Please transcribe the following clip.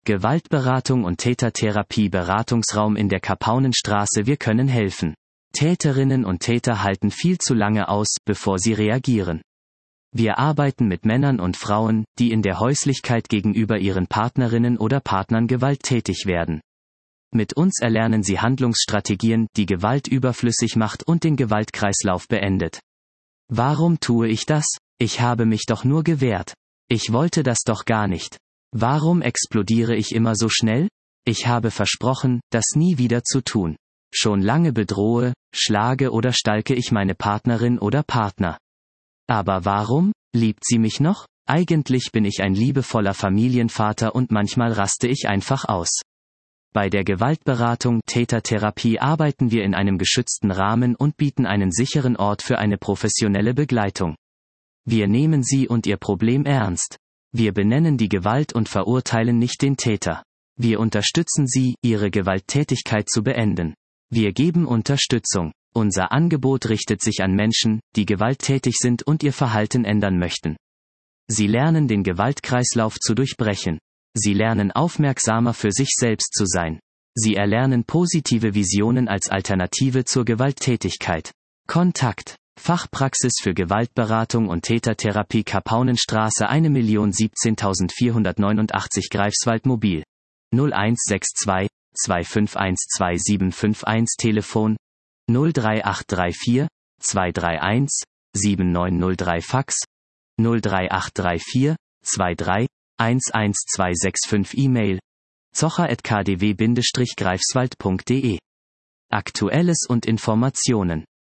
Gewaltberatung und Tätertherapie Beratungsraum in der Kapaunenstraße. Wir können helfen. Täterinnen und Täter halten viel zu lange aus, bevor sie reagieren. Wir arbeiten mit Männern und Frauen, die in der Häuslichkeit gegenüber ihren Partnerinnen oder Partnern gewalttätig werden. Mit uns erlernen sie Handlungsstrategien, die Gewalt überflüssig macht und den Gewaltkreislauf beendet. Warum tue ich das? Ich habe mich doch nur gewehrt. Ich wollte das doch gar nicht. Warum explodiere ich immer so schnell? Ich habe versprochen, das nie wieder zu tun. Schon lange bedrohe, schlage oder stalke ich meine Partnerin oder Partner. Aber warum? Liebt sie mich noch? Eigentlich bin ich ein liebevoller Familienvater und manchmal raste ich einfach aus. Bei der Gewaltberatung, Tätertherapie arbeiten wir in einem geschützten Rahmen und bieten einen sicheren Ort für eine professionelle Begleitung. Wir nehmen Sie und Ihr Problem ernst. Wir benennen die Gewalt und verurteilen nicht den Täter. Wir unterstützen Sie, Ihre Gewalttätigkeit zu beenden. Wir geben Unterstützung. Unser Angebot richtet sich an Menschen, die gewalttätig sind und ihr Verhalten ändern möchten. Sie lernen den Gewaltkreislauf zu durchbrechen. Sie lernen aufmerksamer für sich selbst zu sein. Sie erlernen positive Visionen als Alternative zur Gewalttätigkeit. Kontakt: Fachpraxis für Gewaltberatung und Tätertherapie Kapaunenstraße 1.017.489 Greifswald Mobil 0162 2512751 Telefon 03834 231 7903 Fax 03834 23 11265 E-Mail zocher@kdw-greifswald.de. Aktuelles und Informationen